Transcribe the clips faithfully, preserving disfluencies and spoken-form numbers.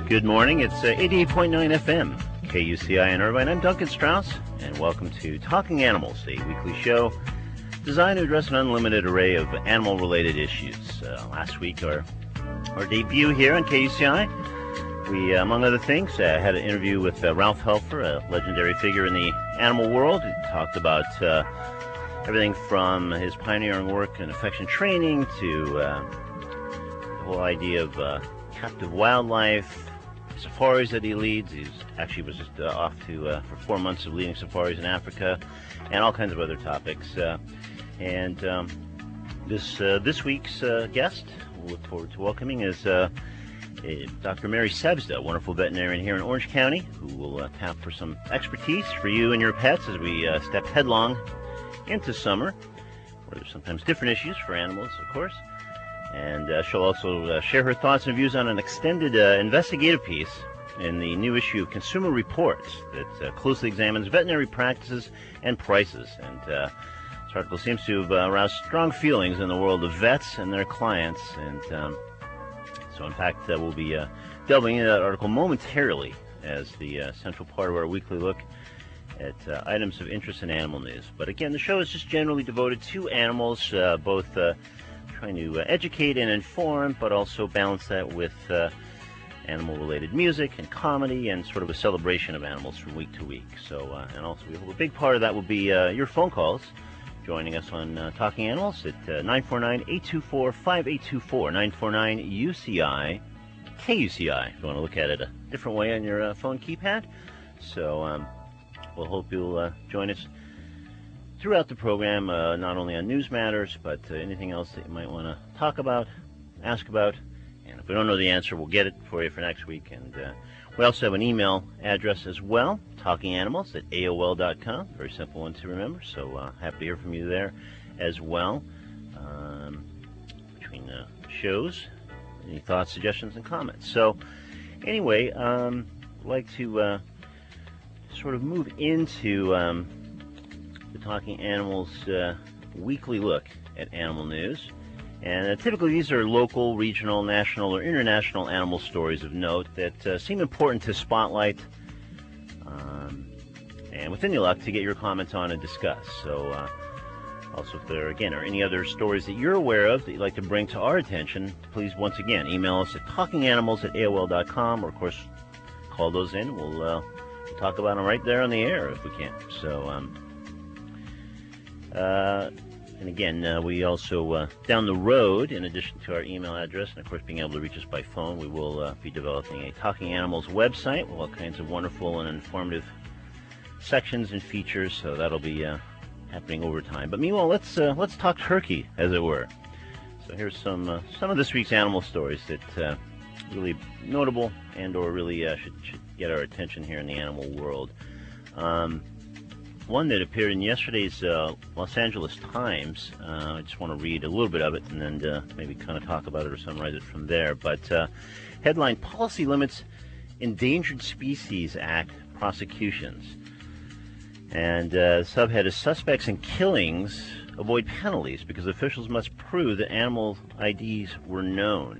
Good morning. It's uh, eighty-eight point nine F M, K U C I in Irvine. I'm Duncan Strauss, and welcome to Talking Animals, a weekly show designed to address an unlimited array of animal-related issues. Uh, last week, our our debut here on K U C I, we, uh, among other things, uh, had an interview with uh, Ralph Helfer, a legendary figure in the animal world. We talked about uh, everything from his pioneering work in affection training to uh, the whole idea of uh, captive wildlife, safaris that he leads. He's actually was just uh, off to uh, for four months of leading safaris in Africa, and all kinds of other topics. Uh, and um, this uh, this week's uh, guest, we'll look forward to welcoming, is uh, Doctor Mary Sebzda, a wonderful veterinarian here in Orange County, who will uh, tap for some expertise for you and your pets as we uh, step headlong into summer, where there's sometimes different issues for animals, of course. And uh, she'll also uh, share her thoughts and views on an extended uh, investigative piece in the new issue of Consumer Reports that uh, closely examines veterinary practices and prices. And uh, this article seems to have uh, aroused strong feelings in the world of vets and their clients. And um, so, in fact, uh, we'll be uh, delving into that article momentarily as the uh, central part of our weekly look at uh, items of interest in animal news. But again, the show is just generally devoted to animals, uh, both uh, trying to uh, educate and inform, but also balance that with uh, animal-related music and comedy and sort of a celebration of animals from week to week. So, uh, and also we hope a big part of that will be uh, your phone calls, joining us on uh, Talking Animals at uh, nine four nine, eight two four, five eight two four, nine four nine U C I, K U C I, if you want to look at it a different way on your uh, phone keypad. So um, we'll hope you'll uh, join us throughout the program, uh, not only on news matters, but uh, anything else that you might want to talk about, ask about. And if we don't know the answer, we'll get it for you for next week. And uh, we also have an email address as well, talkinganimals at A O L dot com. Very simple one to remember. So uh, happy to hear from you there as well. Um, between the shows, any thoughts, suggestions, and comments. So anyway, um, I'd like to uh, sort of move into Um, the Talking Animals uh, weekly look at animal news. And uh, typically these are local, regional, national, or international animal stories of note that uh, seem important to spotlight um, and within your luck to get your comments on and discuss. So uh, also if there, again, are any other stories that you're aware of that you'd like to bring to our attention, please once again email us at talkinganimals at A O L dot com, or of course call those in. We'll, uh, we'll talk about them right there on the air if we can. So um, Uh, and again, uh, we also, uh, down the road, in addition to our email address, and of course being able to reach us by phone, we will uh, be developing a Talking Animals website with all kinds of wonderful and informative sections and features, so that'll be uh, happening over time. But meanwhile, let's uh, let's talk turkey, as it were. So here's some uh, some of this week's animal stories that uh, really notable and or really uh, should, should get our attention here in the animal world. Um, One that appeared in yesterday's uh, Los Angeles Times. Uh, I just want to read a little bit of it and then uh, maybe kind of talk about it or summarize it from there. But uh, headline, Policy Limits Endangered Species Act Prosecutions. And uh, subhead is Suspects in Killings Avoid Penalties because officials must prove that animal I Ds were known.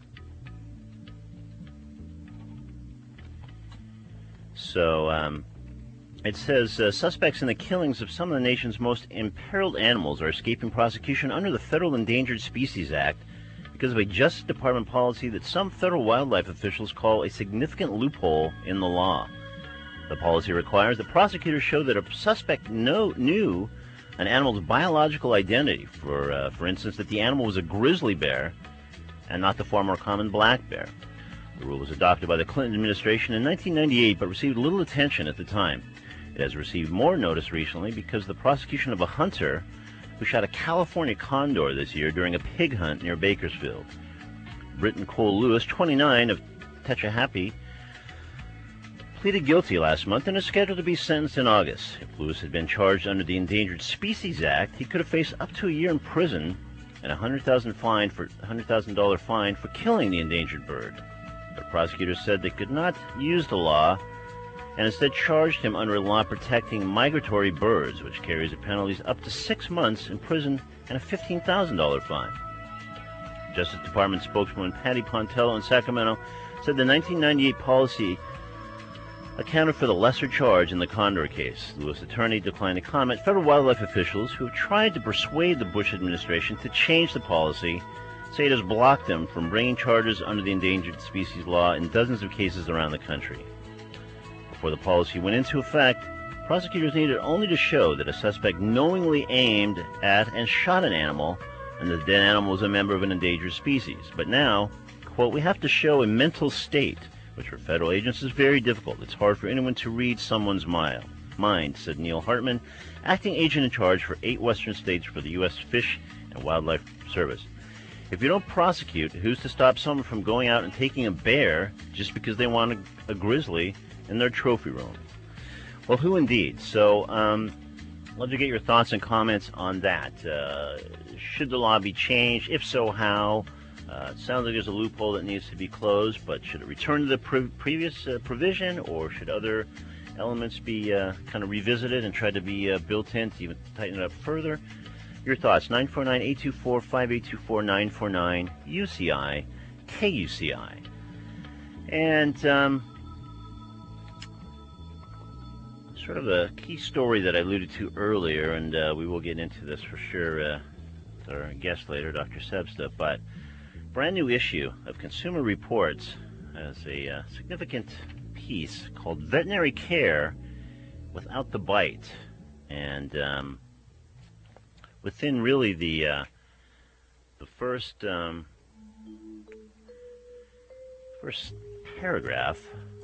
So, um... it says, uh, suspects in the killings of some of the nation's most imperiled animals are escaping prosecution under the Federal Endangered Species Act because of a Justice Department policy that some federal wildlife officials call a significant loophole in the law. The policy requires that prosecutors show that a suspect know, knew an animal's biological identity, for, uh, for instance, that the animal was a grizzly bear and not the far more common black bear. The rule was adopted by the Clinton administration in nineteen ninety-eight but received little attention at the time. It has received more notice recently because of the prosecution of a hunter who shot a California condor this year during a pig hunt near Bakersfield. Britton Cole Lewis, twenty-nine, of Tehachapi, pleaded guilty last month and is scheduled to be sentenced in August. If Lewis had been charged under the Endangered Species Act, he could have faced up to a year in prison and a one hundred thousand dollars fine for one hundred thousand dollars fine for killing the endangered bird. But prosecutors said they could not use the law and instead charged him under a law protecting migratory birds, which carries a penalties up to six months in prison and a fifteen thousand dollars fine. Justice Department spokeswoman Patty Pontello in Sacramento said the nineteen ninety-eight policy accounted for the lesser charge in the Condor case. The U S attorney declined to comment. Federal wildlife officials who have tried to persuade the Bush administration to change the policy say it has blocked them from bringing charges under the endangered species law in dozens of cases around the country. Before the policy went into effect, prosecutors needed only to show that a suspect knowingly aimed at and shot an animal and the dead animal was a member of an endangered species. But now, quote, we have to show a mental state, which for federal agents is very difficult. It's hard for anyone to read someone's mind, said Neil Hartman, acting agent in charge for eight western states for the U S Fish and Wildlife Service. If you don't prosecute, who's to stop someone from going out and taking a bear just because they want a, a grizzly in their trophy room? Well, who indeed? So, um, love to get your thoughts and comments on that. Uh, should the law be changed? If so, how? Uh, it sounds like there's a loophole that needs to be closed, but should it return to the pre- previous uh, provision, or should other elements be uh, kind of revisited and try to be uh, built in to even tighten it up further? Your thoughts, nine four nine, eight two four, five eight two four, nine four nine, U C I, K U C I. And um, sort of a key story that I alluded to earlier, and uh, we will get into this for sure uh, with our guest later, Doctor Sebsta, but brand new issue of Consumer Reports has a uh, significant piece called Veterinary Care Without the Bite. And um, within really the uh, the first um, first paragraph,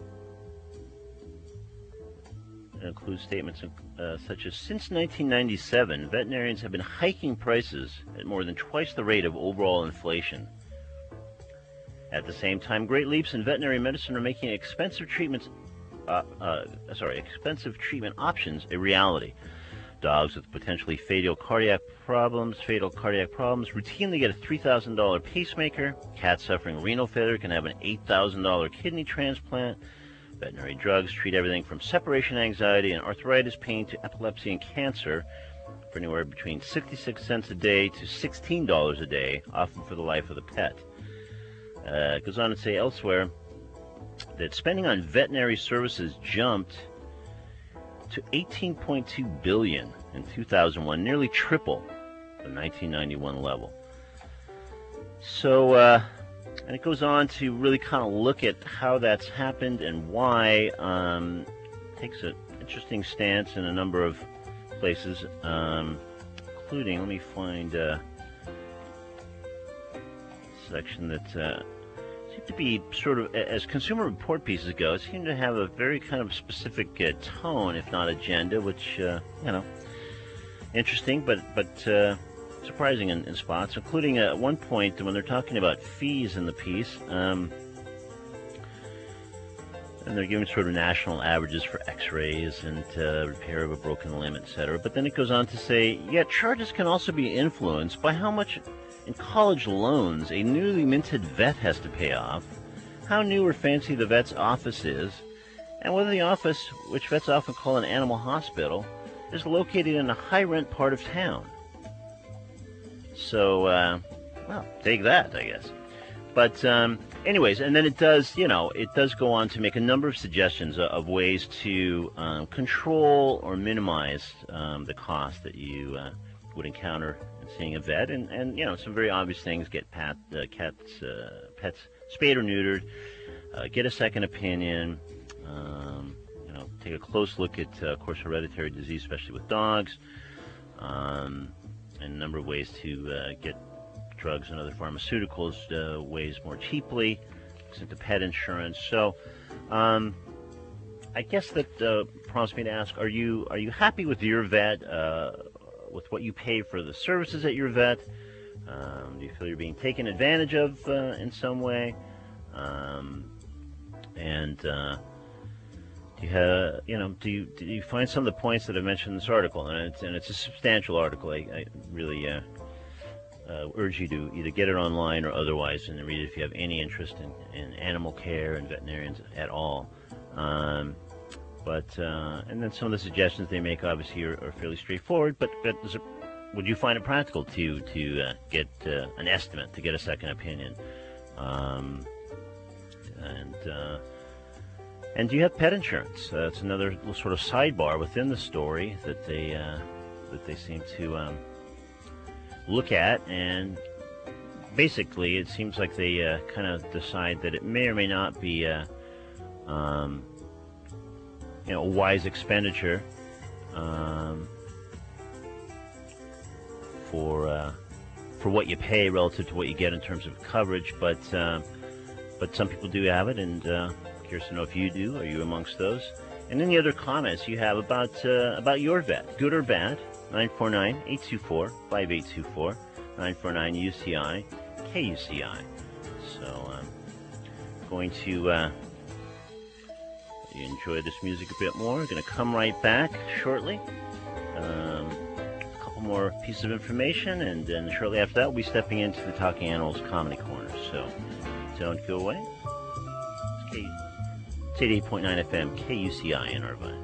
it includes statements uh, such as, since nineteen ninety-seven, veterinarians have been hiking prices at more than twice the rate of overall inflation. At the same time, great leaps in veterinary medicine are making expensive treatments, uh, uh, sorry, expensive treatment options a reality. Dogs with potentially fatal cardiac problems, fatal cardiac problems, routinely get a three thousand dollars pacemaker. Cats suffering renal failure can have an eight thousand dollars kidney transplant. Veterinary drugs treat everything from separation anxiety and arthritis pain to epilepsy and cancer for anywhere between sixty-six cents a day to sixteen dollars a day, often for the life of the pet. Uh, it goes on to say elsewhere that spending on veterinary services jumped to eighteen point two billion dollars in two thousand one, nearly triple the nineteen ninety-one level. So, uh, and it goes on to really kind of look at how that's happened and why. Um, takes an interesting stance in a number of places, um, including, let me find uh, section that uh, seemed to be sort of, as Consumer Report pieces go, it seemed to have a very kind of specific uh, tone, if not agenda, which, uh, you know, interesting, but but uh, surprising in, in spots, including at one point when they're talking about fees in the piece, um, and they're giving sort of national averages for x-rays and uh, repair of a broken limb, et cetera. But then it goes on to say, yet charges can also be influenced by how much in college loans a newly minted vet has to pay off, how new or fancy the vet's office is, and whether the office, which vets often call an animal hospital, is located in a high-rent part of town. So, uh, well, take that, I guess. But um, anyways, and then it does, you know, it does go on to make a number of suggestions of, of ways to um, control or minimize um, the cost that you uh, would encounter in seeing a vet, and, and you know, some very obvious things: get pat, uh, cats, uh, pets spayed or neutered, uh, get a second opinion, um, you know, take a close look at, uh, of course, hereditary disease, especially with dogs, um, and a number of ways to uh, get drugs and other pharmaceuticals uh, ways more cheaply, into pet insurance. So, um, I guess that uh, prompts me to ask: Are you are you happy with your vet, uh, with what you pay for the services at your vet? Um, do you feel you're being taken advantage of uh, in some way? Um, and uh, do you have, you know, do you do you find some of the points that I mentioned in this article? And it's and it's a substantial article. I, I really. Uh, Uh, urge you to either get it online or otherwise and read it if you have any interest in, in animal care and veterinarians at all. Um, but uh, and then some of the suggestions they make obviously are, are fairly straightforward. But, but it, would you find it practical to to uh, get uh, an estimate, to get a second opinion? Um, And uh, and do you have pet insurance? Uh, it's another little sort of sidebar within the story that they uh, that they seem to um, look at, and basically it seems like they uh, kind of decide that it may or may not be a, um, you know, a wise expenditure um, for uh, for what you pay relative to what you get in terms of coverage, but uh, but some people do have it, and uh, curious to know if you do. Are you amongst those? And any other comments you have about uh, about your vet, good or bad? nine four nine, eight two four, five eight two four, nine four nine U C I, K U C I. So I'm going to uh, let you enjoy this music a bit more. I'm going to come right back shortly. Um, a couple more pieces of information, and then shortly after that, we'll be stepping into the Talking Animals Comedy Corner. So don't go away. It's, K- it's eighty-eight point nine F M, K U C I in Irvine.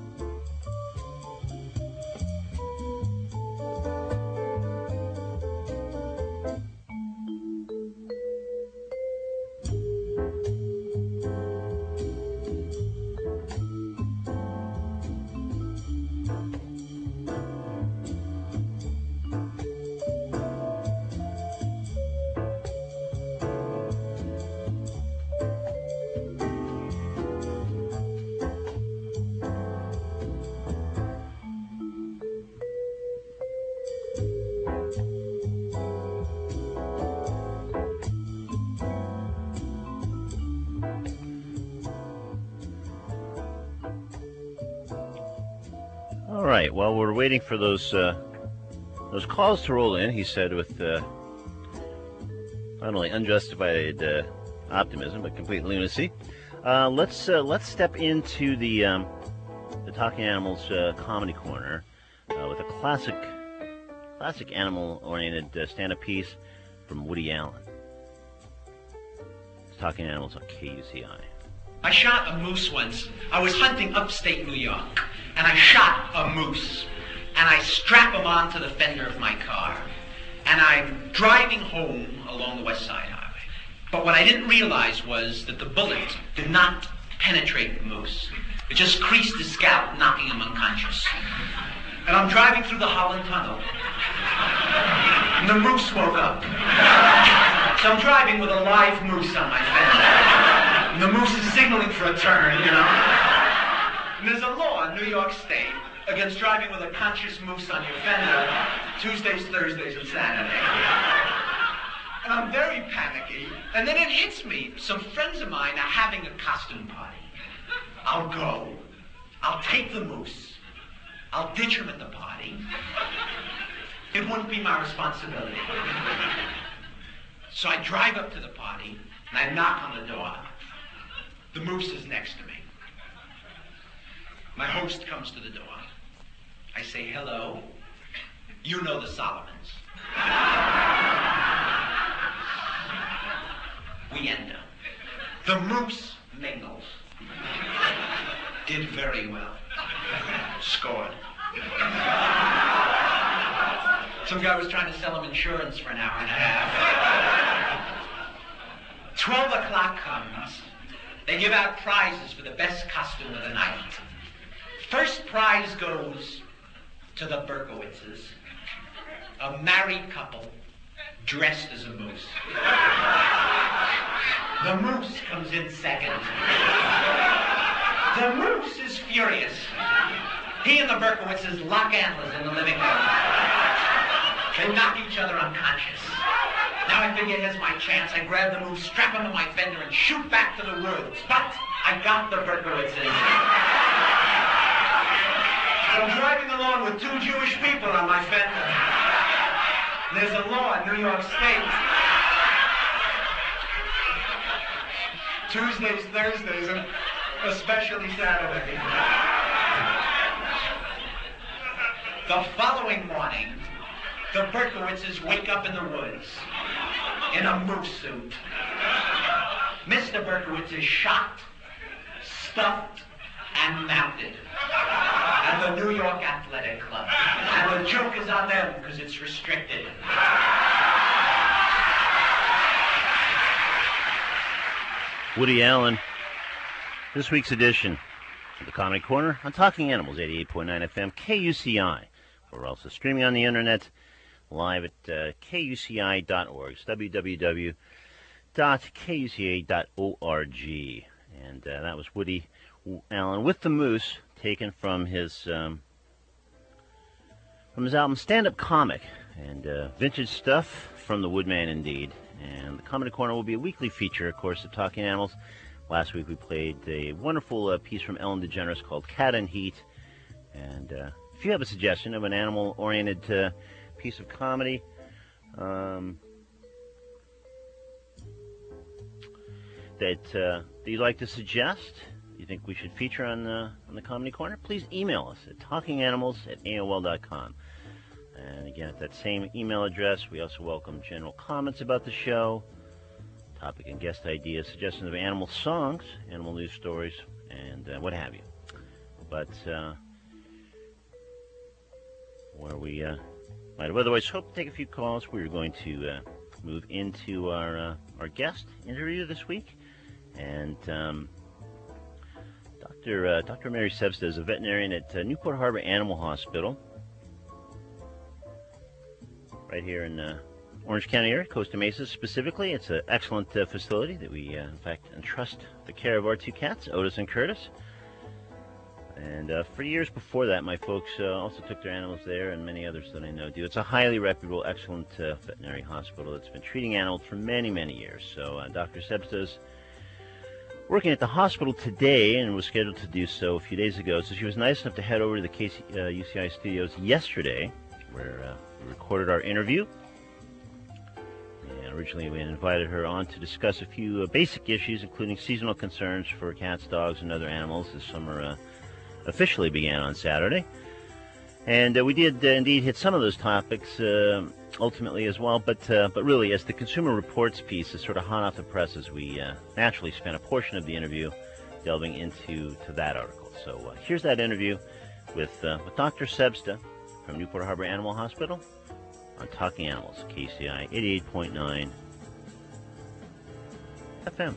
All right. Well, we're waiting for those uh, those calls to roll in. He said with uh, not only unjustified uh, optimism but complete lunacy. Uh, let's uh, let's step into the um, the Talking Animals uh, Comedy Corner uh, with a classic classic animal-oriented uh, stand-up piece from Woody Allen. It's Talking Animals on K U C I. I shot a moose once. I was hunting upstate New York, and I shot a moose, and I strap him onto the fender of my car, and I'm driving home along the West Side Highway. But what I didn't realize was that the bullet did not penetrate the moose. It just creased his scalp, knocking him unconscious. And I'm driving through the Holland Tunnel, and the moose woke up. So I'm driving with a live moose on my fender. And the moose is signaling for a turn, you know. And there's a law in New York State against driving with a conscious moose on your fender Tuesdays, Thursdays, and Saturdays. And I'm very panicky. And then it hits me. Some friends of mine are having a costume party. I'll go. I'll take the moose. I'll ditch him at the party. It wouldn't be my responsibility. So I drive up to the party, and I knock on the door. The moose is next to me. My host comes to the door. I say, hello. You know the Solomons. We enter. The moose mingles. Did very well. Scored. Some guy was trying to sell him insurance for an hour and a half. Twelve o'clock comes. They give out prizes for the best costume of the night. First prize goes to the Berkowitzes, a married couple dressed as a moose. The moose comes in second. The moose is furious. He and the Berkowitzes lock antlers in the living room. They knock each other unconscious. Now I figure here's my chance. I grab the moose, strap him to my fender, and shoot back to the woods. But I got the Berkowitzes. I'm driving along with two Jewish people on my fender. There's a law in New York State. Tuesdays, Thursdays, and especially Saturday. The following morning, the Berkowitzes wake up in the woods in a moose suit. Mister Berkowitz is shot, stuffed, and mounted at the New York Athletic Club. And the joke is on them because it's restricted. Woody Allen. This week's edition of the Comedy Corner on Talking Animals, eighty-eight point nine F M, K U C I. We're also streaming on the internet live at uh, K U C I dot org. It's w w w dot K U C A dot org. And uh, that was Woody Allen with the Moose, taken from his um, from his album Stand Up Comic. And uh, vintage stuff from the Woodman indeed. And the Comedy Corner will be a weekly feature, of course, of Talking Animals. Last week we played a wonderful uh, piece from Ellen DeGeneres called Cat and Heat. And uh, if you have a suggestion of an animal-oriented uh, piece of comedy, um, that, uh, that you'd like to suggest, you think we should feature on the, on the Comedy Corner, please email us at talking animals at A O L dot com. And again, at that same email address, we also welcome general comments about the show, topic and guest ideas, suggestions of animal songs, animal news stories, and uh, what have you. But uh, where we uh, might have otherwise hoped to take a few calls, we're going to uh, move into our uh, our guest interview this week. And um, Doctor Uh, Doctor Mary Sebsta is a veterinarian at uh, Newport Harbor Animal Hospital, right here in uh, Orange County area, Costa Mesa specifically. It's an excellent uh, facility that we, uh, in fact, entrust the care of our two cats, Otis and Curtis. And uh, for years before that, my folks uh, also took their animals there, and many others that I know do. It's a highly reputable, excellent uh, veterinary hospital that's been treating animals for many, many years. So uh, Doctor Sebsta's working at the hospital today and was scheduled to do so a few days ago. So she was nice enough to head over to the K C, uh, U C I studios yesterday, where uh, we recorded our interview. And originally we invited her on to discuss a few uh, basic issues, including seasonal concerns for cats, dogs, and other animals as summer uh, officially began on Saturday. And uh, we did uh, indeed hit some of those topics uh, ultimately as well, but uh, but really, as the Consumer Reports piece is sort of hot off the presses, we uh, naturally spent a portion of the interview delving into to that article. So uh, here's that interview with, uh, with Doctor Sebsta from Newport Harbor Animal Hospital on Talking Animals, K C I eighty-eight point nine F M.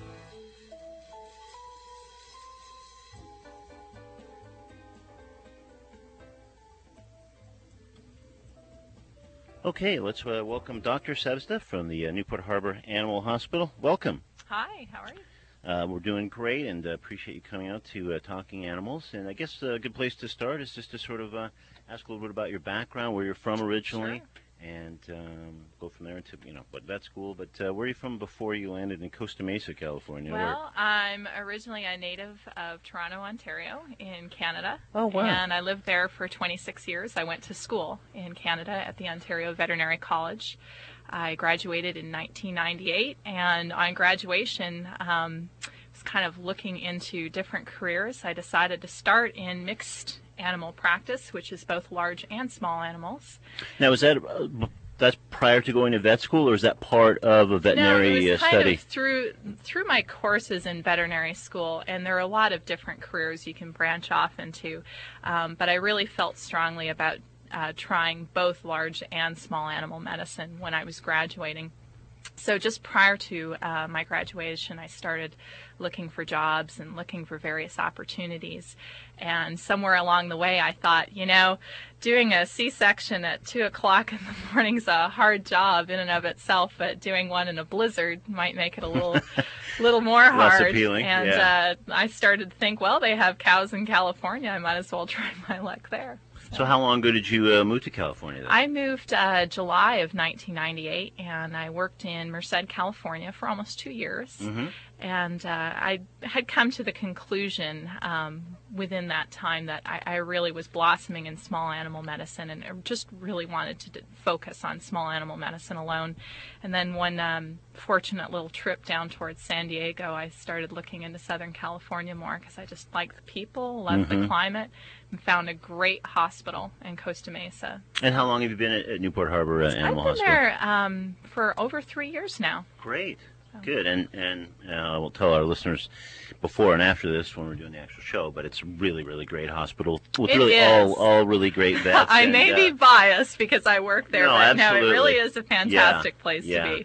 Okay, let's uh, welcome Doctor Sebsta from the uh, Newport Harbor Animal Hospital. Welcome. Hi, how are you? Uh, we're doing great, and uh, appreciate you coming out to uh, Talking Animals. And I guess a good place to start is just to sort of uh, ask a little bit about your background, where you're from originally, sure. and um, go from there into, you know, what vet school. But uh, where are you from before you landed in Costa Mesa, California? Well, where? I'm originally a native of Toronto, Ontario, in Canada. Oh, wow. And I lived there for twenty-six years. I went to school in Canada at the Ontario Veterinary College. I graduated in nineteen ninety-eight, and on graduation, um, was kind of looking into different careers. I decided to start in mixed animal practice, which is both large and small animals. Now, is that uh, that's prior to going to vet school, or is that part of a veterinary no, it was uh, kind study? Of through through my courses in veterinary school, and there are a lot of different careers you can branch off into. Um, but I really felt strongly about uh, trying both large and small animal medicine when I was graduating. So just prior to uh, my graduation, I started looking for jobs and looking for various opportunities. And somewhere along the way, I thought, you know, doing a C-section at two o'clock in the morning is a hard job in and of itself, but doing one in a blizzard might make it a little little more hard. Less appealing, and yeah. uh, I started to think, well, they have cows in California. I might as well try my luck there. So how long ago did you uh, move to California then? I moved uh, July of nineteen ninety-eight, and I worked in Merced, California for almost two years. Mm-hmm. And uh, I had come to the conclusion um, within that time that I, I really was blossoming in small animal medicine, and I just really wanted to d- focus on small animal medicine alone. And then one um, fortunate little trip down towards San Diego, I started looking into Southern California more because I just liked the people, loved Mm-hmm. the climate, and found a great hospital in Costa Mesa. And how long have you been at, at Newport Harbor uh, Animal I've been Hospital? there um, for over three years now. Great. Good. And and uh, I will tell our listeners before and after this when we're doing the actual show, but it's a really, really great hospital with It really is. all, all really great vets. I and, may uh, be biased because I work there, no, but no, it absolutely. really is a fantastic Yeah, place yeah. to be.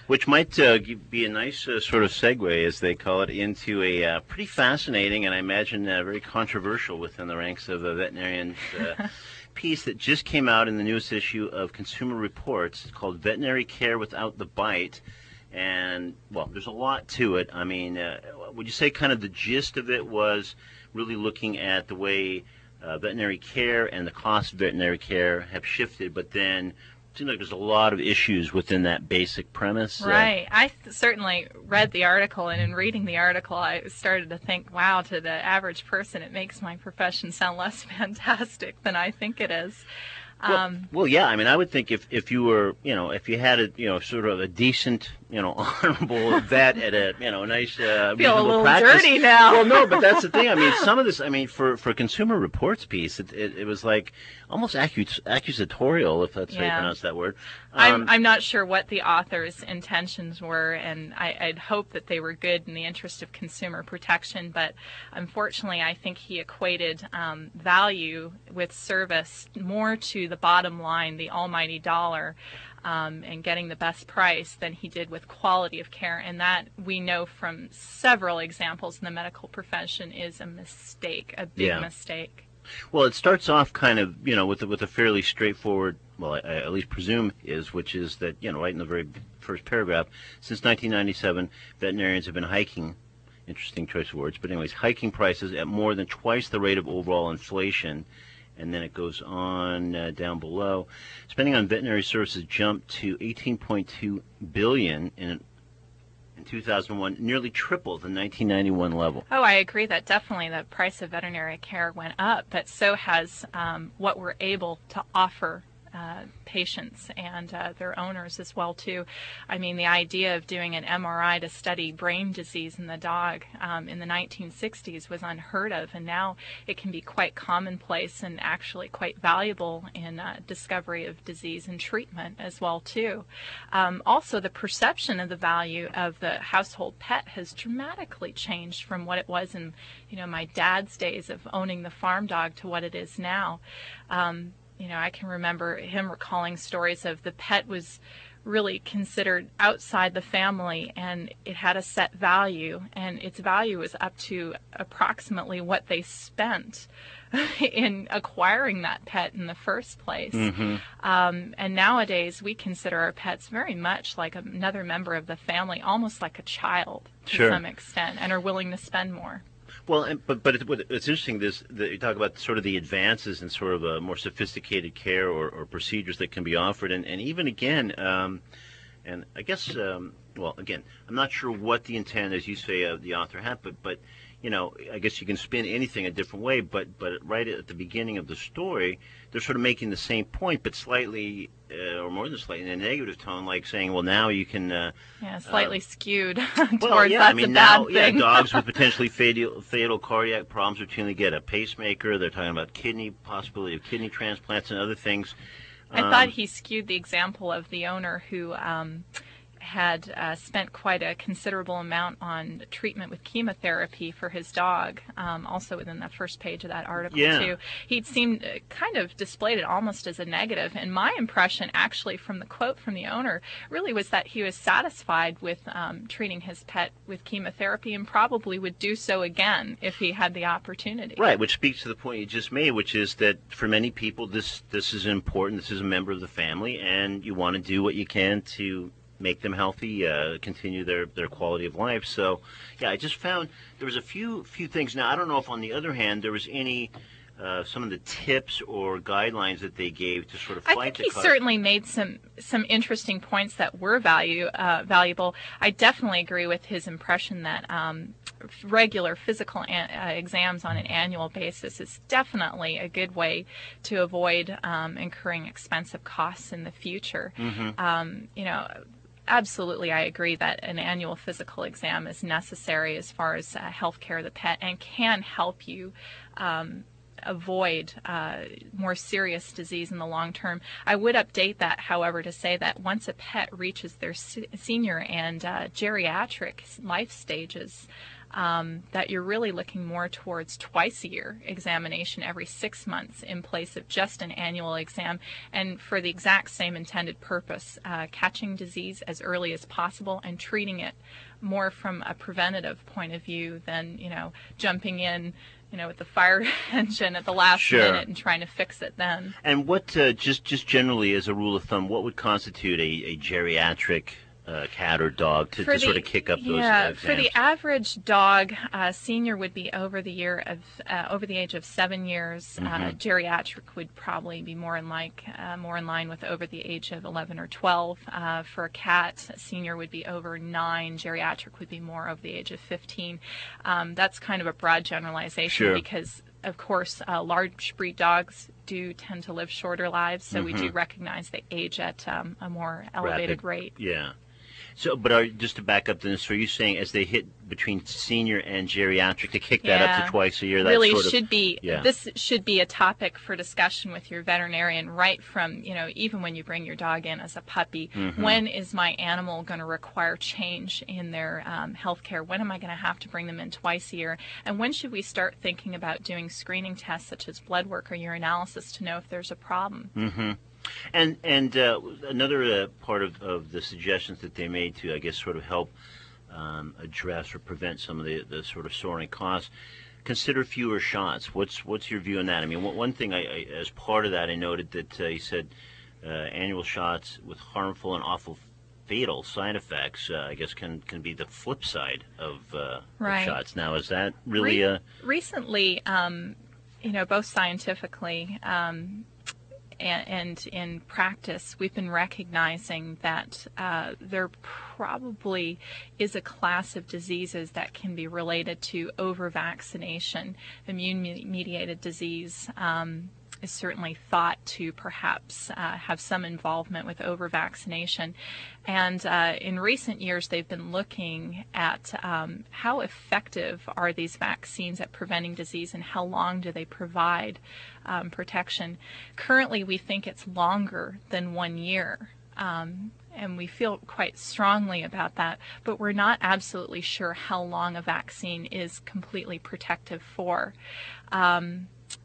Which might uh, be a nice uh, sort of segue, as they call it, into a uh, pretty fascinating and I imagine uh, very controversial within the ranks of the veterinarians uh, piece that just came out in the newest issue of Consumer Reports. It's called Veterinary Care Without the Bite. And, well, there's a lot to it. I mean, uh, would you say kind of the gist of it was really looking at the way uh, veterinary care and the cost of veterinary care have shifted, but then it seems like there's a lot of issues within that basic premise. Right. Uh, I th- certainly read the article, and in reading the article, I started to think, wow, to the average person, it makes my profession sound less fantastic than I think it is. Um, well, well, yeah. I mean, I would think if, if you were, you know, if you had a, you know, sort of a decent, you know, honorable vet at a, you know, nice, uh, feel a little practice. dirty now. Well, no, but that's the thing. I mean, some of this, I mean, for, for Consumer Reports piece, it, it, it was like almost accus- accusatorial, if that's yeah. how you pronounce that word. Um, I'm, I'm not sure what the author's intentions were, and I, I'd hope that they were good in the interest of consumer protection, but unfortunately, I think he equated um, value with service more to the bottom line, the almighty dollar, um, and getting the best price than he did with quality of care. And that we know from several examples in the medical profession is a mistake, a big yeah. mistake. Well, it starts off kind of, you know, with a, with a fairly straightforward, well, I, I at least presume is, which is that, you know, right in the very first paragraph, since nineteen ninety-seven, veterinarians have been hiking, interesting choice of words, but anyways, hiking prices at more than twice the rate of overall inflation. And then it goes on uh, down below. Spending on veterinary services jumped to eighteen point two billion dollars in in two thousand one, nearly triple the nineteen ninety-one level. Oh, I agree that definitely the price of veterinary care went up, but so has um, what we're able to offer uh, patients and uh, their owners as well too. I mean, the idea of doing an M R I to study brain disease in the dog um, in the nineteen sixties was unheard of, and now it can be quite commonplace and actually quite valuable in uh, discovery of disease and treatment as well too. Um, also, the perception of the value of the household pet has dramatically changed from what it was in, you know, my dad's days of owning the farm dog to what it is now. Um, You know, I can remember him recalling stories of the pet was really considered outside the family and it had a set value, and its value was up to approximately what they spent in acquiring that pet in the first place. Mm-hmm. Um, and nowadays we consider our pets very much like another member of the family, almost like a child to sure. some extent, and are willing to spend more. Well, and, but but it, it's interesting this that you talk about sort of the advances in sort of a more sophisticated care or, or procedures that can be offered, and, and even again, um, and I guess um, well, again, I'm not sure what the intent, as you say, of the author had, but but you know, I guess you can spin anything a different way, but but right at the beginning of the story, they're sort of making the same point, but slightly uh, or more than slightly in a negative tone, like saying, well, now you can uh, yeah, slightly uh, skewed towards well, yeah, that's I mean, a bad now, thing. yeah, dogs with potentially fatal, fatal cardiac problems routinely get a pacemaker. They're talking about kidney possibility of kidney transplants and other things. I um, thought he skewed the example of the owner who um, had uh, spent quite a considerable amount on treatment with chemotherapy for his dog, um, also within the first page of that article, yeah. too. He seemed uh, kind of displayed it almost as a negative, and my impression, actually, from the quote from the owner, really was that he was satisfied with um, treating his pet with chemotherapy and probably would do so again if he had the opportunity. Right, which speaks to the point you just made, which is that for many people, this, this is important, this is a member of the family, and you want to do what you can to make them healthy, uh, continue their, their quality of life. So, yeah, I just found there was a few few things. Now, I don't know if, on the other hand, there was any uh, some of the tips or guidelines that they gave to sort of fight I think the he cost. certainly made some some interesting points that were value uh, valuable. I definitely agree with his impression that um, regular physical an- uh, exams on an annual basis is definitely a good way to avoid um, incurring expensive costs in the future. Mm-hmm. Um, you know. Absolutely, I agree that an annual physical exam is necessary as far as uh, health care of the pet and can help you um, avoid uh, more serious disease in the long term. I would update that, however, to say that once a pet reaches their se- senior and uh, geriatric life stages, um, that you're really looking more towards twice a year examination every six months in place of just an annual exam, and for the exact same intended purpose, uh, catching disease as early as possible and treating it more from a preventative point of view than, you know, jumping in, you know, with the fire engine at the last Sure. minute and trying to fix it then. And what, uh, just just generally as a rule of thumb, what would constitute a, a geriatric uh, cat or dog to, For to the- sort of kick up those yeah, exams? for the average dog, uh, senior would be over the year of uh, over the age of seven years. Uh, Mhm. geriatric would probably be more in like uh, more in line with over the age of eleven or twelve. Uh, for a cat, senior would be over nine. Geriatric would be more over the age of fifteen. Um, that's kind of a broad generalization Sure. because, of course, uh, large breed dogs do tend to live shorter lives, so we do Mhm. recognize they age at um, a more elevated Rapid. rate. Yeah. So, but are, just to back up this, are you saying as they hit between senior and geriatric, to kick that up Yeah. to twice a year? That really sort of, should be yeah. this should be a topic for discussion with your veterinarian right from, you know, even when you bring your dog in as a puppy. Mhm. When is my animal going to require change in their um, health care? When am I going to have to bring them in twice a year? And when should we start thinking about doing screening tests such as blood work or urinalysis to know if there's a problem? Mm-hmm. And and uh, another uh, part of, of the suggestions that they made to, I guess, sort of help um, address or prevent some of the, the sort of soaring costs, consider fewer shots. What's what's your view on that? I mean, one, one thing, I, I, as part of that, I noted that uh, he said uh, annual shots with harmful and awful fatal side effects, uh, I guess, can, can be the flip side of, uh, Right. of shots. Now, is that really Re- a... recently, um, you know, both scientifically um, and, and in practice, we've been recognizing that uh, there probably is a class of diseases that can be related to over-vaccination. Immune-mediated disease um, is certainly thought to perhaps uh, have some involvement with over-vaccination. And uh, in recent years, they've been looking at um, how effective are these vaccines at preventing disease and how long do they provide um, protection. Currently, we think it's longer than one year. Um, and we feel quite strongly about that, but we're not absolutely sure how long a vaccine is completely protective for. Um,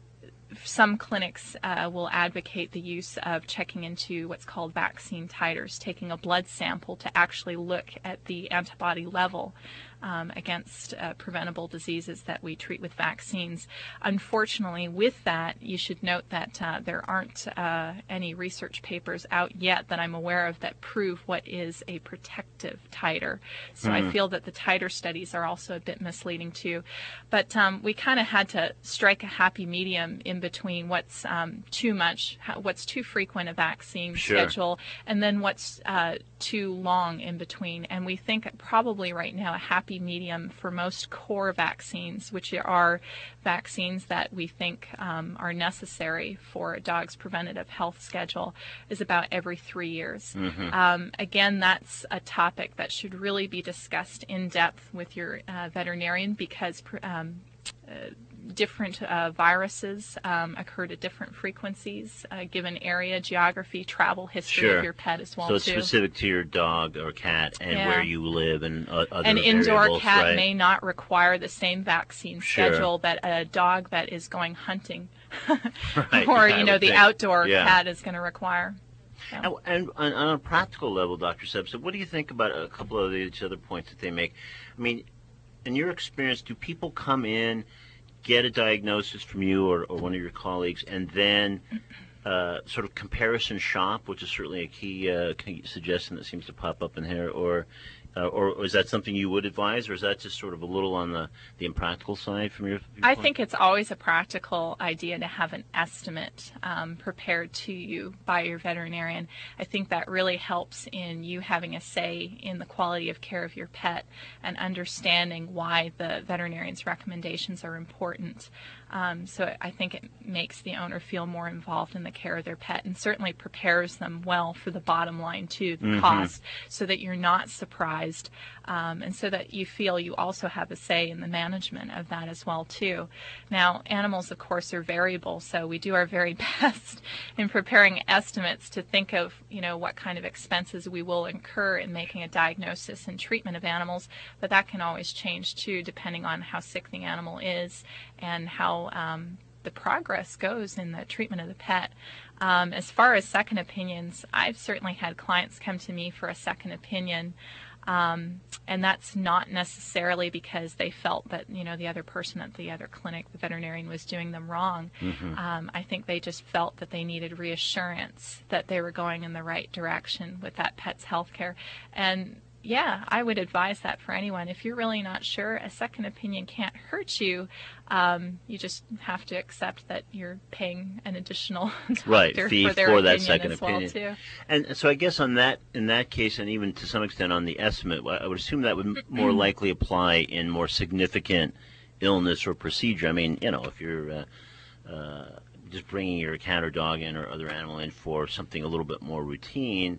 Some clinics uh, will advocate the use of checking into what's called vaccine titers, taking a blood sample to actually look at the antibody level um, against uh, preventable diseases that we treat with vaccines. Unfortunately, with that, you should note that uh, there aren't uh, any research papers out yet that I'm aware of that prove what is a protective titer. So I feel that the titer studies are also a bit misleading too. But um, we kind of had to strike a happy medium in between what's um, too much, what's too frequent a vaccine Sure. schedule, and then what's uh, too long in between. And we think probably right now a happy medium for most core vaccines, which are vaccines that we think um, are necessary for a dog's preventative health schedule, is about every three years. Mhm. Um, again, that's a topic that should really be discussed in depth with your uh, veterinarian because um, uh, different uh, viruses um, occurred at different frequencies, uh, given area, geography, travel history Sure. of your pet as well So it's too. specific to your dog or cat and Yeah. where you live and uh, other An indoor variables, cat right? may not require the same vaccine Sure. schedule that a dog that is going hunting Right, or, yeah, I you know, would the think. outdoor Yeah. cat is going to require. So. And, and on, on a practical level, Doctor Sebson, what do you think about a couple of these other points that they make? I mean, in your experience, do people come in, get a diagnosis from you or, or one of your colleagues, and then uh, sort of comparison shop, which is certainly a key, uh, key suggestion that seems to pop up in here, or, uh, or or is that something you would advise, or is that just sort of a little on the, the impractical side from your viewpoint? I think it's always a practical idea to have an estimate um, prepared to you by your veterinarian. I think that really helps in you having a say in the quality of care of your pet and understanding why the veterinarian's recommendations are important. Um, so I think it makes the owner feel more involved in the care of their pet and certainly prepares them well for the bottom line too, the Mhm. cost, so that you're not surprised supervised, um, and so that you feel you also have a say in the management of that as well too. Now, animals, of course, are variable, so we do our very best in preparing estimates to think of, you know, what kind of expenses we will incur in making a diagnosis and treatment of animals, but that can always change too, depending on how sick the animal is and how um, the progress goes in the treatment of the pet. Um, as far as second opinions, I've certainly had clients come to me for a second opinion, um, and that's not necessarily because they felt that, you know, the other person at the other clinic, the veterinarian, was doing them wrong. Mm-hmm. Um, I think they just felt that they needed reassurance that they were going in the right direction with that pet's health care. And yeah, I would advise that for anyone. If you're really not sure, a second opinion can't hurt you. Um, you just have to accept that you're paying an additional doctor right, fee for their for opinion that second as opinion. Well too. And so I guess on that, in that case, and even to some extent on the estimate, I would assume that would more likely apply in more significant illness or procedure. I mean, you know, if you're uh, uh, just bringing your cat or dog in or other animal in for something a little bit more routine,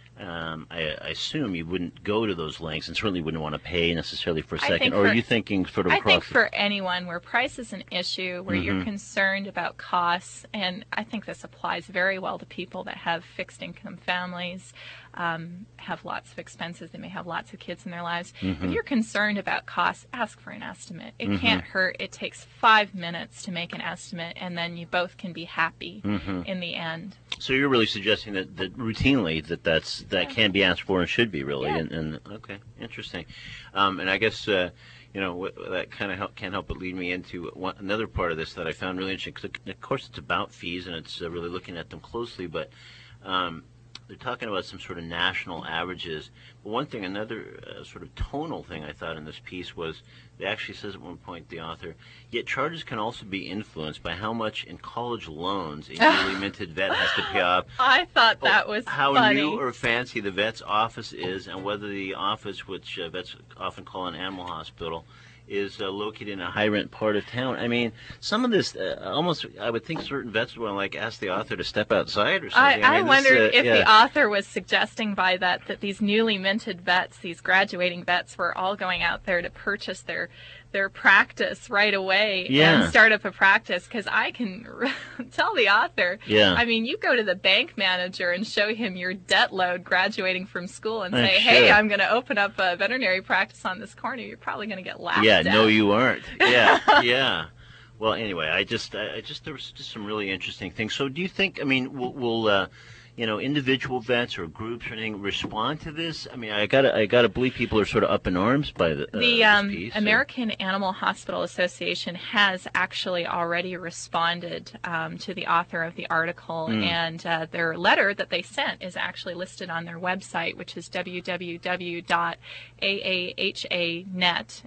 Um, I, I assume you wouldn't go to those lengths and certainly wouldn't want to pay necessarily for a second. Or for, are you thinking sort of I across think for anyone where price is an issue, where mm-hmm. you're concerned about costs, and I think this applies very well to people that have fixed income families, um, have lots of expenses, they may have lots of kids in their lives. Mm-hmm. If you're concerned about costs, ask for an estimate. It mm-hmm. can't hurt. It takes five minutes to make an estimate, and then you both can be happy mm-hmm. in the end. So you're really suggesting that, that routinely that that's that yeah. can be asked for and should be really, yeah. and, and okay, interesting. Um, and I guess uh, you know what, that kind of help, can't help but lead me into one, another part of this that I found really interesting. Because of course it's about fees and it's uh, really looking at them closely, but um, they're talking about some sort of national averages. But one thing, another uh, sort of tonal thing I thought in this piece was, it actually says at one point, the author, yet charges can also be influenced by how much in college loans a newly minted vet has to pay off. I thought that was how funny. New or fancy the vet's office is, and whether the office, which uh, vets often call an animal hospital, is uh, located in a high-rent part of town. I mean, some of this, uh, almost, I would think certain vets would like ask the author to step outside or something. I, I, I mean, wondered this, uh, if yeah. the author was suggesting by that that these newly minted vets, these graduating vets, were all going out there to purchase their their practice right away yeah. and start up a practice, because I can tell the author, yeah. I mean, you go to the bank manager and show him your debt load graduating from school and I'm say, sure. hey, I'm going to open up a veterinary practice on this corner, you're probably going to get laughed yeah, at. Yeah, no, you aren't. Yeah, yeah. Well, anyway, I just, I just, there was just some really interesting things. So do you think, I mean, will, will uh, you know, individual vets or groups or anything respond to this? I mean, I gotta, I gotta believe people are sort of up in arms by the, uh, the um, this piece. American or? Animal Hospital Association has actually already responded um, to the author of the article, mm. and uh, their letter that they sent is actually listed on their website, which is w w w dot a a h a net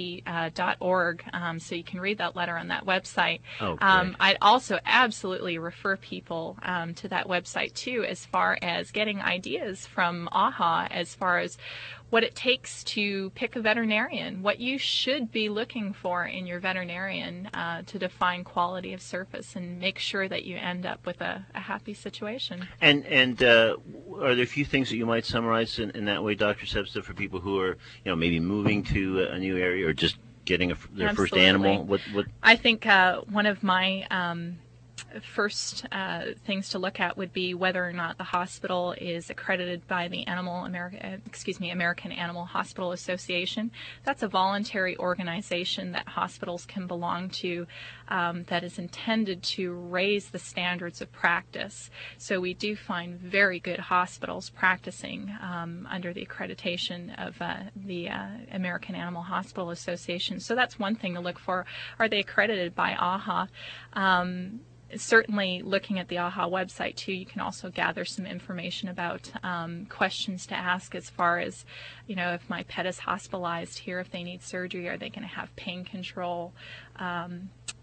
dot org. Um, so you can read that letter on that website. Oh, um, I'd also absolutely refer people um, to that website too, as far as getting ideas from A H A as far as what it takes to pick a veterinarian, what you should be looking for in your veterinarian uh, to define quality of service and make sure that you end up with a, a happy situation. And and uh, are there a few things that you might summarize in, in that way, Doctor Sebsta, for people who are, you know, maybe moving to a new area or just getting a, their Absolutely. first animal? What what? I think uh, one of my um, first uh, things to look at would be whether or not the hospital is accredited by the Animal America, excuse me, American Animal Hospital Association. That's a voluntary organization that hospitals can belong to um, that is intended to raise the standards of practice. So we do find very good hospitals practicing um, under the accreditation of uh, the uh, American Animal Hospital Association. So that's one thing to look for. Are they accredited by A H A? Um, Certainly, looking at the A H A website, too, you can also gather some information about um, questions to ask as far as, you know, if my pet is hospitalized here, if they need surgery, are they going to have pain control? Um,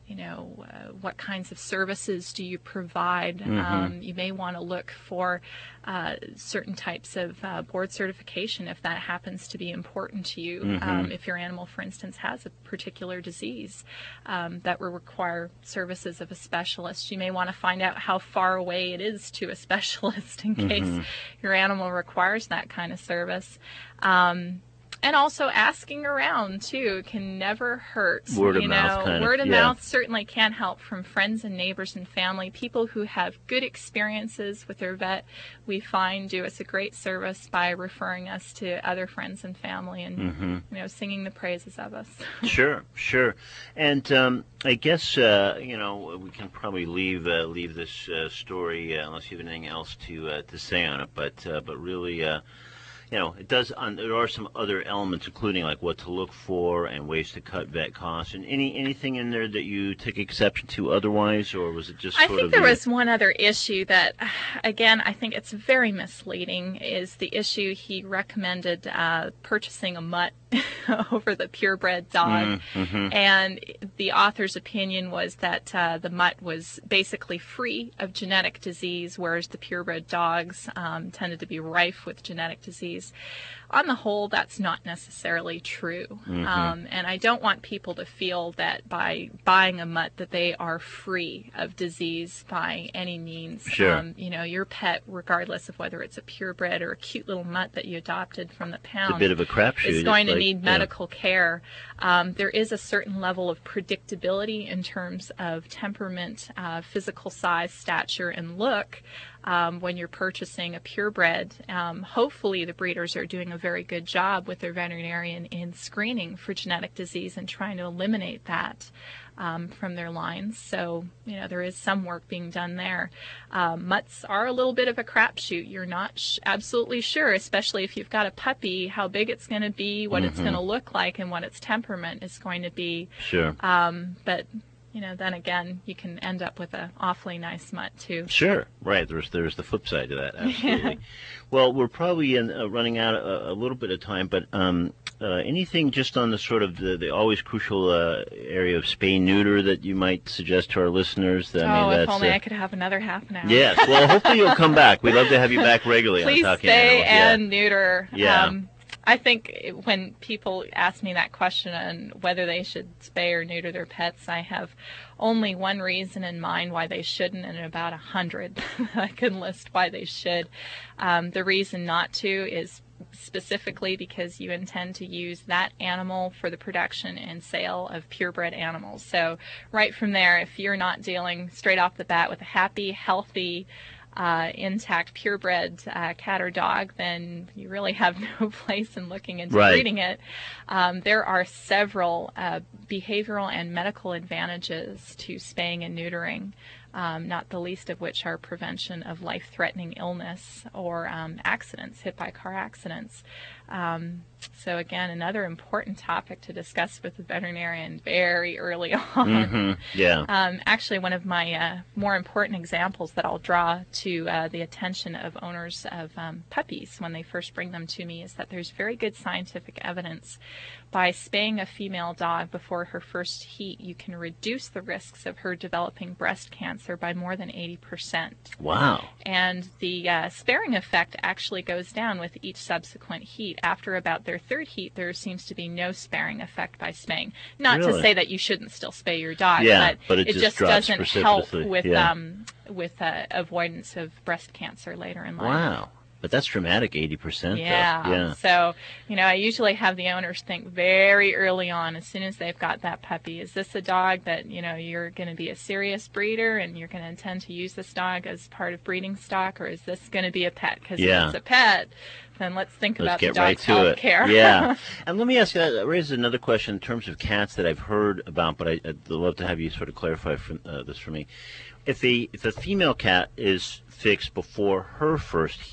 you know, uh, what kinds of services do you provide? Mm-hmm. Um, you may want to look for uh, certain types of uh, board certification if that happens to be important to you. Mm-hmm. Um, if your animal, for instance, has a particular disease um, that will require services of a specialist, you may want to find out how far away it is to a specialist in case Mm-hmm. your animal requires that kind of service. Um, And also asking around, too, can never hurt. Word of you mouth know, kind of, Word of yeah. mouth certainly can help from friends and neighbors and family. People who have good experiences with their vet, we find, do us a great service by referring us to other friends and family and, Mm-hmm. you know, singing the praises of us. Sure, sure. And um, I guess, uh, you know, we can probably leave uh, leave this uh, story uh, unless you have anything else to uh, to say on it. But, uh, but really... Uh, You know, it does. Um, there are some other elements, including like what to look for and ways to cut vet costs. And any anything in there that you took exception to otherwise, or was it just? I sort think of there the, was one other issue that, again, I think it's very misleading. Is the issue he recommended uh, purchasing a mutt over the purebred dog, mm-hmm. and the author's opinion was that uh, the mutt was basically free of genetic disease, whereas the purebred dogs um, tended to be rife with genetic disease. On the whole, that's not necessarily true. Mm-hmm. Um, and I don't want people to feel that by buying a mutt that they are free of disease by any means. Sure. Um, you know, your pet, regardless of whether it's a purebred or a cute little mutt that you adopted from the pound, It's a bit of a crapshoot. is going It's to like, need yeah. medical care. Um, there is a certain level of predictability in terms of temperament, uh, physical size, stature, and look. Um, when you're purchasing a purebred, um, hopefully the breeders are doing a very good job with their veterinarian in screening for genetic disease and trying to eliminate that um, from their lines. So, you know, there is some work being done there. Um, mutts are a little bit of a crapshoot. You're not sh- absolutely sure, especially if you've got a puppy, how big it's going to be, what Mm-hmm. it's going to look like, and what its temperament is going to be. Sure. Um, but you know, then again, you can end up with an awfully nice mutt, too. Sure, right. There's there's the flip side to that, absolutely. Yeah. Well, we're probably in, uh, running out a, a little bit of time, but um, uh, anything just on the sort of the, the always crucial uh, area of spay-neuter that you might suggest to our listeners? That, oh, I mean, if that's, only uh, I could have another half an hour. Yes, well, hopefully you'll come back. We'd love to have you back regularly Please on Talking stay Animals. Yeah. and neuter. Yeah. Um, I think when people ask me that question on whether they should spay or neuter their pets, I have only one reason in mind why they shouldn't, and about a hundred I can list why they should. Um, the reason not to is specifically because you intend to use that animal for the production and sale of purebred animals. So right from there, if you're not dealing straight off the bat with a happy, healthy, Uh, intact purebred uh, cat or dog, then you really have no place in looking into right. breeding it. Um, there are several uh, behavioral and medical advantages to spaying and neutering, um, not the least of which are prevention of life-threatening illness or um, accidents, hit by car accidents. Um, so again, another important topic to discuss with the veterinarian very early on. Mm-hmm. Yeah. Um, actually, one of my uh, more important examples that I'll draw to uh, the attention of owners of um, puppies when they first bring them to me is that there's very good scientific evidence by spaying a female dog before her first heat, you can reduce the risks of her developing breast cancer by more than eighty percent. Wow. And the uh, sparing effect actually goes down with each subsequent heat. After about their third heat, there seems to be no sparing effect by spaying. Not Really? to say that you shouldn't still spay your dog, Yeah, but, but it just just drops doesn't help precipitously. with Yeah. um, with uh, avoidance of breast cancer later in life. Wow. But that's dramatic, eighty percent. Yeah. Though. Yeah. So, you know, I usually have the owners think very early on, as soon as they've got that puppy, is this a dog that, you know, you're going to be a serious breeder and you're going to intend to use this dog as part of breeding stock, or is this going to be a pet? Because Yeah. if it's a pet, then let's think Let's about get the right dog's to health it. care. Yeah. And let me ask you, that raises another question in terms of cats that I've heard about, but I, I'd love to have you sort of clarify for, uh, this for me. If a, if a female cat is fixed before her first heat,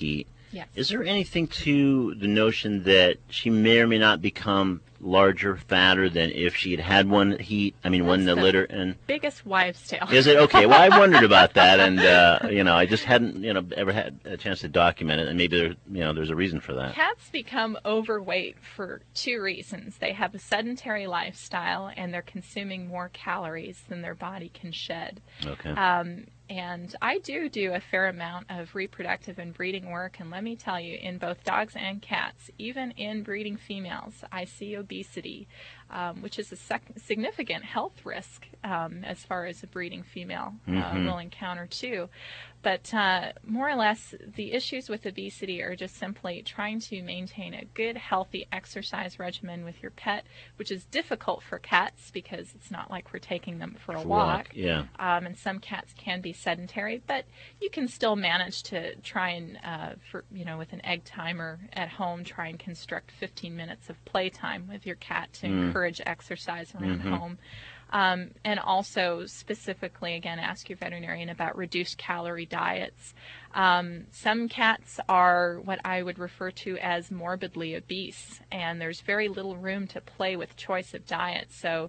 Yes. Is there anything to the notion that she may or may not become larger, fatter than if she had had one heat? I mean, one That's the the litter and. Biggest wives' tale. Is it okay? Well, I wondered about that, and uh, you know, I just hadn't you know ever had a chance to document it, and maybe there you know there's a reason for that. Cats become overweight for two reasons. They have a sedentary lifestyle, and they're consuming more calories than their body can shed. Okay. Um, and I do do a fair amount of reproductive and breeding work, and let me tell you, in both dogs and cats, even in breeding females, I see obesity, um, which is a sec- significant health risk um, as far as a breeding female uh, Mm-hmm. will encounter too. But uh, more or less, the issues with obesity are just simply trying to maintain a good, healthy exercise regimen with your pet, which is difficult for cats because it's not like we're taking them for a For walk. walk, yeah. Um, and some cats can be sedentary, but you can still manage to try and, uh, for you know, with an egg timer at home, try and construct fifteen minutes of playtime with your cat to Mm. encourage exercise around Mhm. home. Um, and also specifically, again, ask your veterinarian about reduced calorie diets. Um, some cats are what I would refer to as morbidly obese, and there's very little room to play with choice of diet. So,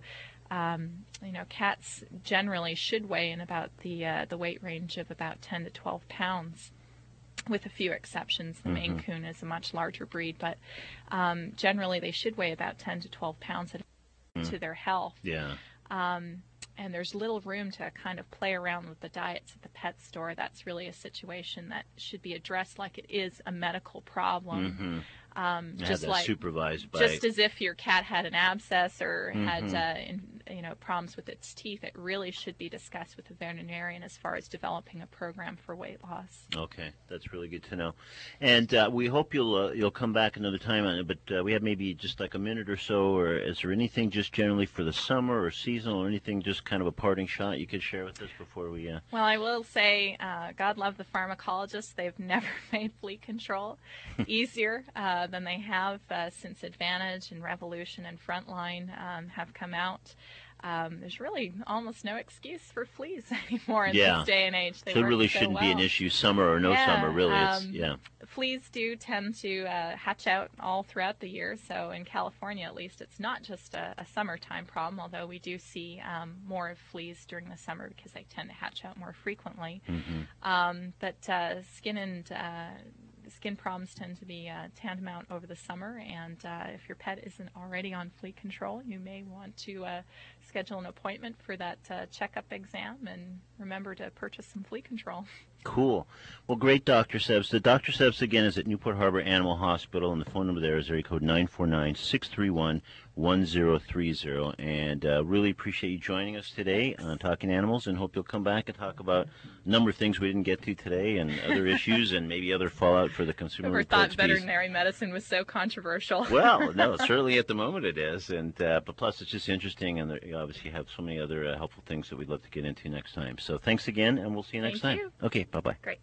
um, you know, cats generally should weigh in about the uh, the weight range of about ten to twelve pounds. With a few exceptions. The Maine Mhm. Coon is a much larger breed, but um, generally they should weigh about ten to twelve pounds at- Mm. to their health. Yeah. Um, and there's little room to kind of play around with the diets at the pet store. That's really a situation that should be addressed like it is a medical problem. Mm-hmm. Um, Have just that like supervised by. just as if your cat had an abscess or had Mhm. uh, in, you know problems with its teeth, it really should be discussed with a veterinarian as far as developing a program for weight loss. Okay, that's really good to know, and uh, we hope you'll uh, you'll come back another time on it. But uh, we have maybe just like a minute or so, or is there anything just generally for the summer or seasonal, or anything just kind of a parting shot you could share with us before we? Uh... Well, I will say, uh, God love the pharmacologists. They've never made flea control easier uh, than they have uh, since Advantage and Revolution and Frontline um, have come out. Um, there's really almost no excuse for fleas anymore in Yeah. this day and age. They So it work really so shouldn't be an well. issue, summer or no Yeah, summer. Really, it's um, yeah. Fleas do tend to uh, hatch out all throughout the year. So in California, at least, it's not just a, a summertime problem, although we do see um, more of fleas during the summer because they tend to hatch out more frequently. Mm-hmm. Um, but uh, skin and uh, skin problems tend to be uh, tantamount over the summer, and uh, if your pet isn't already on flea control, you may want to uh, schedule an appointment for that uh, checkup exam, and remember to purchase some flea control. Cool. Well, great, Doctor Sebsta. Doctor Sebsta, again, is at Newport Harbor Animal Hospital, and the phone number there is area code nine four nine, six three one, one zero three zero. And uh, really appreciate you joining us today on Talking Animals, and hope you'll come back and talk about a number of things we didn't get to today and other issues and maybe other fallout for the Consumer Never Reports thought piece. veterinary medicine was so controversial. Well, no, certainly at the moment it is, and uh, but plus it's just interesting, and there, you obviously have so many other uh, helpful things that we'd love to get into next time. So thanks again, and we'll see you next Thank time. you. Okay, bye-bye. Great.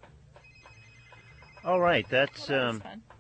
All right, that's Well, that was um, fun.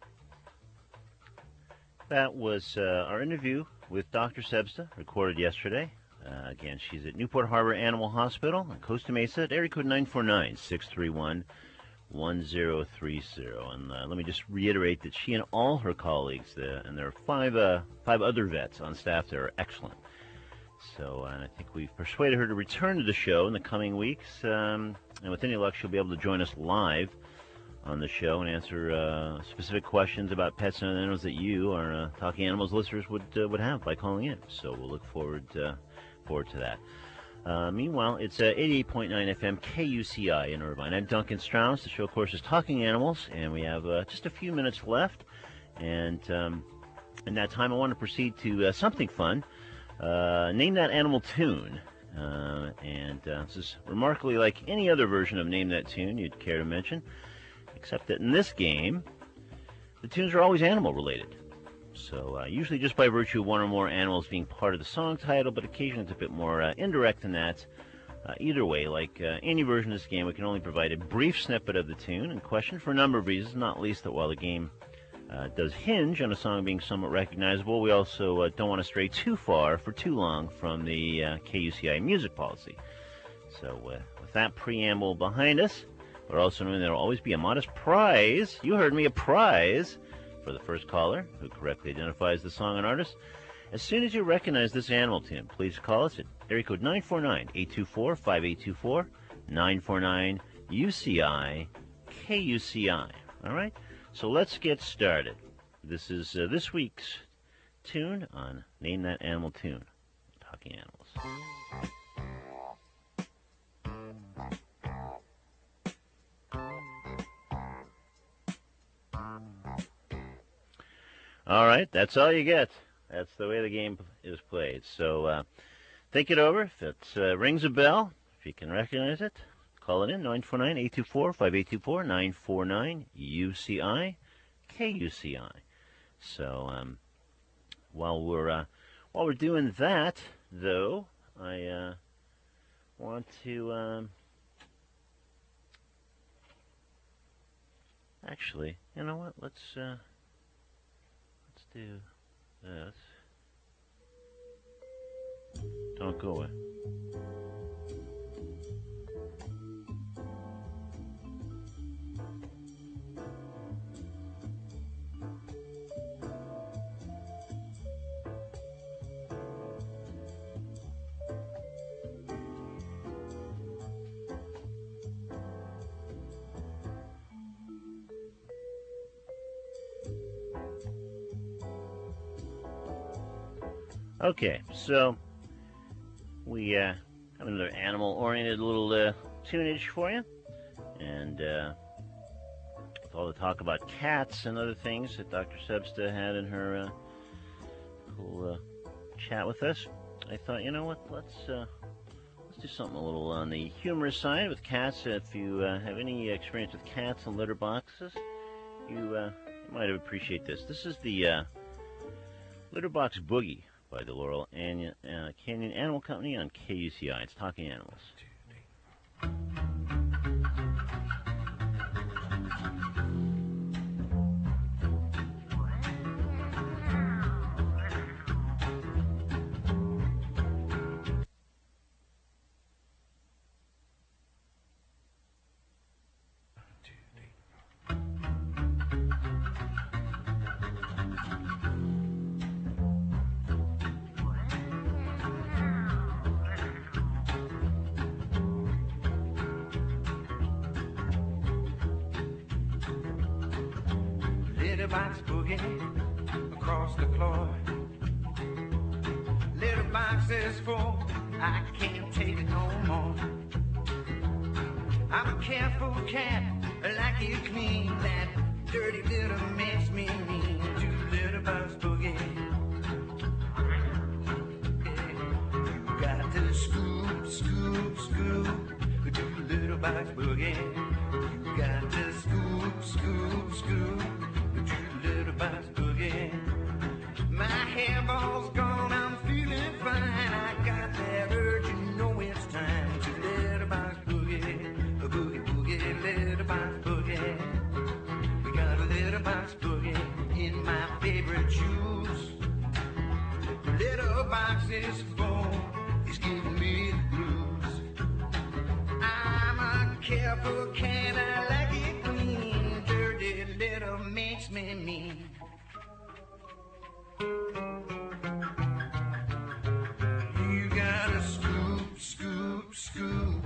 that was uh, our interview with Doctor Sebsta, recorded yesterday. Uh, again, she's at Newport Harbor Animal Hospital in Costa Mesa at area code nine four nine, six three one, one zero three zero. And uh, let me just reiterate that she and all her colleagues, uh, and there are five uh, five other vets on staff that are excellent. So uh, I think we've persuaded her to return to the show in the coming weeks. Um, and with any luck, she'll be able to join us live on the show and answer uh, specific questions about pets and animals that you, our uh, Talking Animals listeners, would uh, would have by calling in. So we'll look forward uh, forward to that. Uh, meanwhile, it's uh, eighty-eight point nine F M K U C I in Irvine. I'm Duncan Strauss. The show, of course, is Talking Animals, and we have uh, just a few minutes left. And um, in that time, I want to proceed to uh, something fun. Uh, name that animal tune. Uh, and uh, this is remarkably like any other version of Name That Tune you'd care to mention, except that in this game, the tunes are always animal-related. So uh, usually just by virtue of one or more animals being part of the song title, but occasionally it's a bit more uh, indirect than that. Uh, either way, like uh, any version of this game, we can only provide a brief snippet of the tune in question for a number of reasons, not least that while the game uh, does hinge on a song being somewhat recognizable, we also uh, don't want to stray too far for too long from the uh, K U C I music policy. So uh, with that preamble behind us, but also knowing there will always be a modest prize. You heard me, a prize for the first caller who correctly identifies the song and artist. As soon as you recognize this animal tune, please call us at area code nine four nine, eight two four, five eight two four, nine four nine U C I K U C I. All right? So let's get started. This is uh, this week's tune on Name That Animal Tune. Talking Animals. All right, that's all you get. That's the way the game is played. So uh, think it over. If it uh, rings a bell, if you can recognize it, call it in, nine four nine, eight two four, five eight two four, nine four nine U C I K U C I. So um, while we're uh, while we're doing that, though, I uh, want to um, actually, you know what? Let's uh, let's do this. Don't go away. Okay, so we uh, have another animal-oriented little uh, tunage for you, and uh, with all the talk about cats and other things that Doctor Sebsta had in her uh, cool uh, chat with us, I thought, you know what, let's uh, let's do something a little on the humorous side with cats. If you uh, have any experience with cats and litter boxes, you, uh, you might appreciate this. This is the uh, Litter Box Boogie by the Laurel Canyon, uh, Canyon Animal Company on K U C I. It's Talking Animals. Litter box boogie across the floor. Litter box is full, I can't take it no more. I'm a careful cat, like you clean. That dirty litter makes me mean. To litter box boogie, you got to scoop, scoop, scoop. To litter box boogie, you got to scoop, scoop, scoop. Litter box boogie. My hairball's gone, I'm feeling fine. I got that urge, you know it's time to litter box boogie. A boogie, boogie, litter box boogie. We got a litter box boogie in my favorite shoes. The litter box is full, it's giving me the blues. I'm a careful cat, I like it clean. Dirty litter makes me mean. You gotta scoop, scoop, scoop.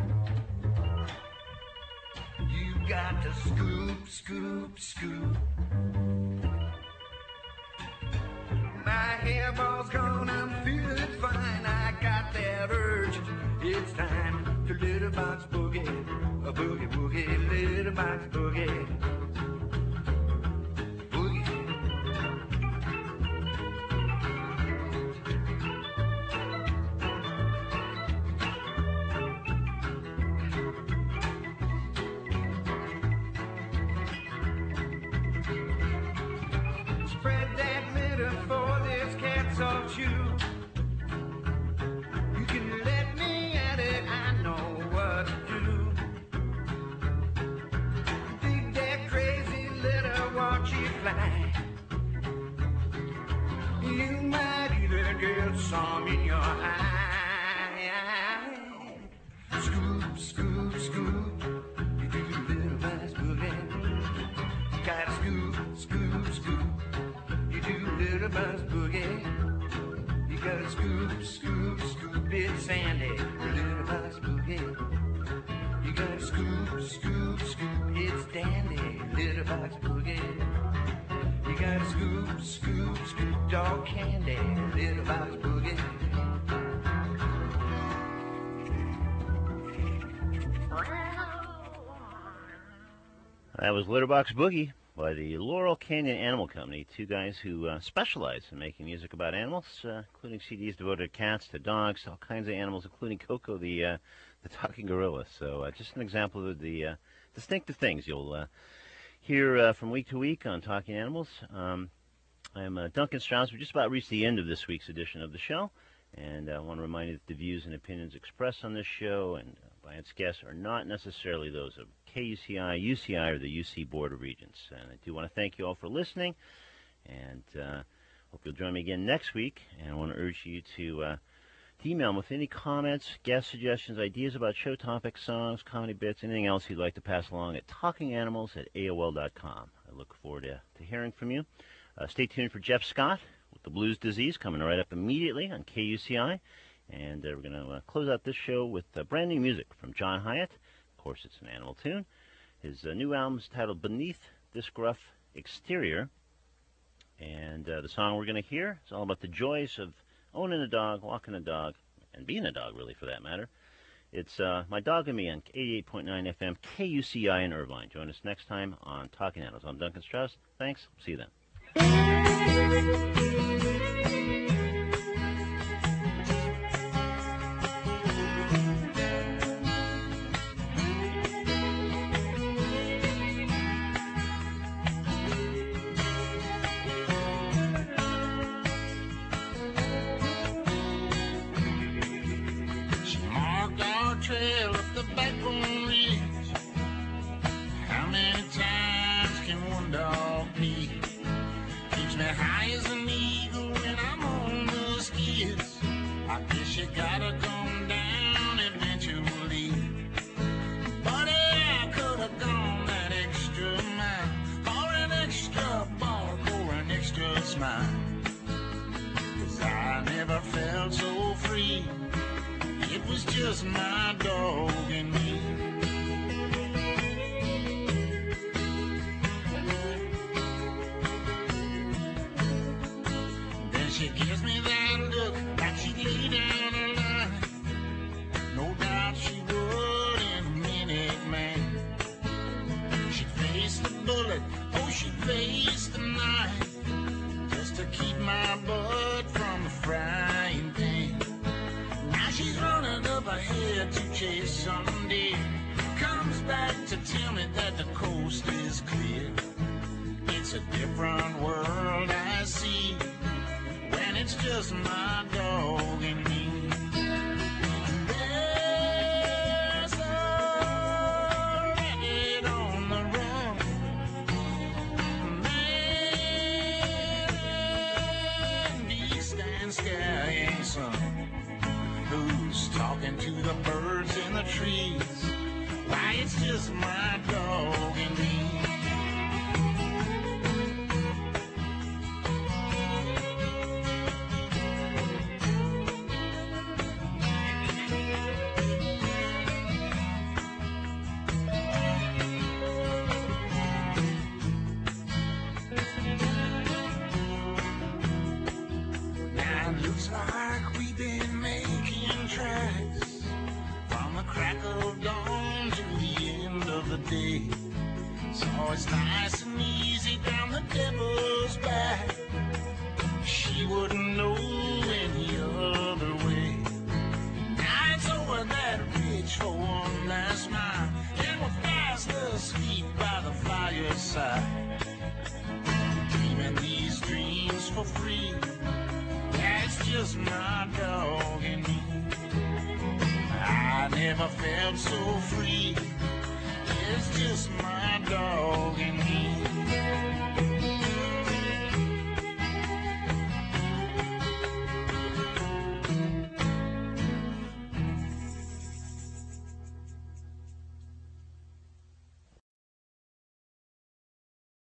You got to scoop, scoop, scoop. My hairball's gone, I'm feeling fine. I got that urge, it's time to litter box boogie. A boogie, boogie, litter box boogie. You. You can let me at it, I know what to do. Think that crazy litter, watch it fly. You might even get some in your eye. Scoop, scoop, scoop. You do the litter boogie. You gotta scoop, scoop, scoop it, Sandy, the little box boogie. You gotta scoop, scoop, scoop, it's dandy, little box boogie. You gotta scoop, scoop, scoop, dog candy, little box boogie. That was Litterbox Boogie by the Laurel Canyon Animal Company, two guys who uh, specialize in making music about animals, uh, including C Ds devoted to cats, to dogs, to all kinds of animals, including Coco, the uh, the talking gorilla. So uh, just an example of the uh, distinctive things you'll uh, hear uh, from week to week on Talking Animals. Um, I'm uh, Duncan Strauss. We've just about reached the end of this week's edition of the show, and I want to remind you that the views and opinions expressed on this show and uh, by its guests are not necessarily those of K U C I, U C I, or the U C Board of Regents. And I do want to thank you all for listening, and uh, hope you'll join me again next week. And I want to urge you to, uh, to email me with any comments, guest suggestions, ideas about show topics, songs, comedy bits, anything else you'd like to pass along at talkinganimals at A O L dot com. I look forward to, to hearing from you. Uh, stay tuned for Jeff Scott with The Blues Disease coming right up immediately on K U C I. And uh, we're going to uh, close out this show with uh, brand new music from John Hyatt. Of course, it's an animal tune. His uh, new album is titled Beneath This Gruff Exterior. And uh, the song we're going to hear is all about the joys of owning a dog, walking a dog, and being a dog, really, for that matter. It's uh, My Dog and Me on eighty-eight point nine F M, K U C I in Irvine. Join us next time on Talking Animals. I'm Duncan Strauss. Thanks. See you then. Trail up the backbone ridge. How many times can one dog be? Keeps me high as an eagle when I'm on the skids. I guess you gotta come down eventually. But I could have gone that extra mile for an extra bark or an extra smile. 'Cause I never felt so free. It was just my dog and me. Then she gives me that look like she'd lay down her life. No doubt she would in a minute, man. She'd face the bullet, oh, she'd face the knife, just to keep my blood from the frying pan. She's running up ahead to chase some deer. Comes back to tell me that the coast is clear. It's a different world I see when it's just my dog and me. There's a rabbit on the run. Man, beast and sky, son. Who's talking to the birds in the trees? Why, it's just my dog and me. Now it looks like we've been making tracks from the crack of dawn to the end of the day. So it's nice and easy down the devil's back. She wouldn't know any other way. Now it's over that ridge for one last mile, and we're fast asleep by the fireside, dreaming these dreams for free. Yeah, it's just my dog and me. I never felt so free. It's just my dog and me.